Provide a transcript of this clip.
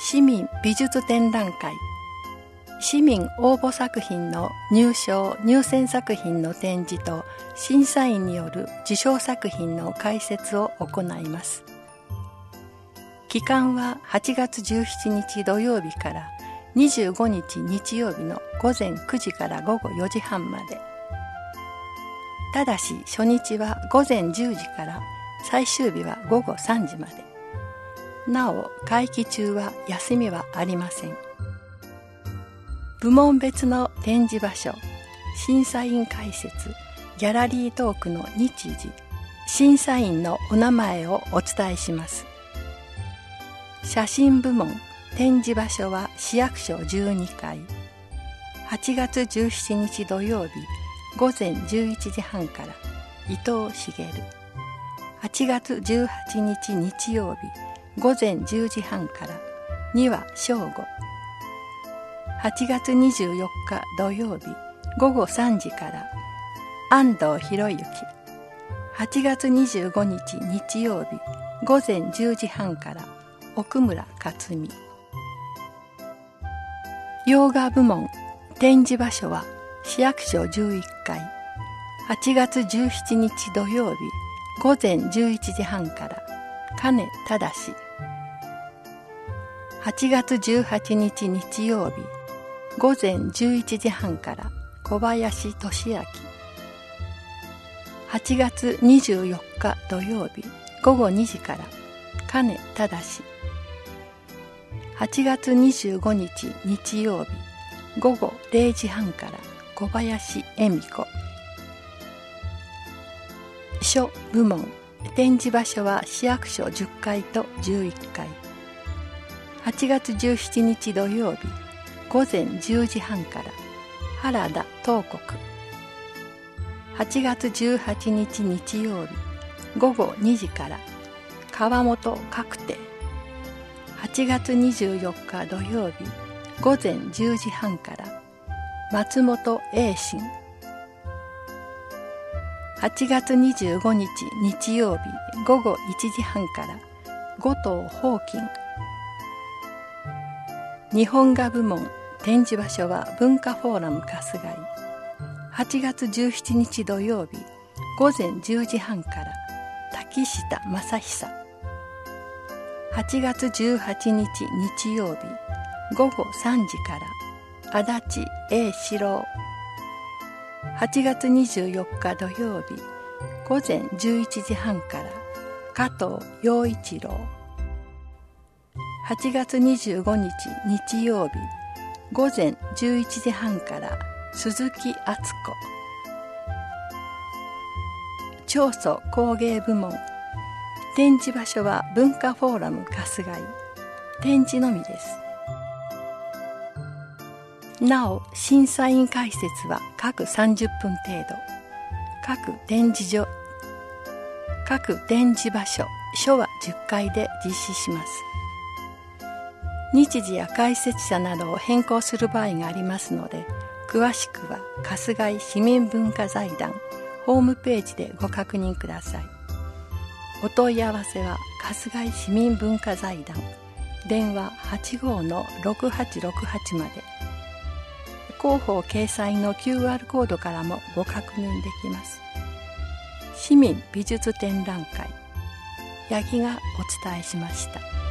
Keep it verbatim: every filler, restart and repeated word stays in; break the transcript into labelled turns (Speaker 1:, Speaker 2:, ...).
Speaker 1: 市民美術展覧会、市民応募作品の入賞・入選作品の展示と審査員による受賞作品の解説を行います。期間ははちがつじゅうしちにち土曜日からにじゅうごにち日曜日のごぜんくじからごごよじはんまで。ただし初日はごぜんじゅうじから最終日はごごさんじまで。なお会期中は休みはありません。部門別の展示場所、審査員解説、ギャラリートークの日時、審査員のお名前をお伝えします。写真部門、展示場所は市役所じゅうにかい。はちがつじゅうしちにち土曜日、ごぜんじゅういちじはんから伊藤茂。はちがつじゅうはちにち日曜日、ごぜんじゅうじはんから丹羽翔吾。はちがつにじゅうよっか土曜日、ごごさんじから安藤博之。はちがつにじゅうごにち日曜日、ごぜんじゅうじはんから奥村克美。洋画部門、展示場所は市役所じゅういっかい。はちがつじゅうしちにち土曜日、ごぜんじゅういちじはんから金忠。はちがつじゅうはちにち日曜日、ごぜんじゅういちじはんから小林俊明。はちがつにじゅうよっか土曜日、ごごにじから金忠。はちがつにじゅうごにち日曜日、ごごれいじはんから小林恵美子。書部門、展示場所は市役所じゅっかいとじゅういっかい。はちがつじゅうしちにち土曜日、ごぜんじゅうじはんから原田東国。はちがつじゅうはちにち日曜日、ごごにじから川本角定。はちがつにじゅうよっか土曜日、ごぜんじゅうじはんから松本栄信。はちがつにじゅうごにち日曜日、ごごいちじはんから後藤宝金。日本画部門、展示場所は文化フォーラム春日井。はちがつじゅうしちにち土曜日、ごぜんじゅうじはんから滝下正久。はちがつじゅうはちにち日曜日、ごごさんじから足立栄四郎。はちがつにじゅうよっか土曜日、ごぜんじゅういちじはんから加藤陽一郎。はちがつにじゅうごにち日曜日、ごぜんじゅういちじはんから鈴木敦子。長祖工芸部門、展示場所は文化フォーラム春日井。展示のみです。なお審査員解説は各さんじゅっぷん程度。各展示所各展示場所所はじゅっかいで実施します。日時や解説者などを変更する場合がありますので、詳しくは春日井市民文化財団ホームページでご確認ください。お問い合わせは春日井市民文化財団電話 はちごーのろくはちろくはち まで。広報掲載の キューアール コードからもご確認できます。市民美術展覧会、八木がお伝えしました。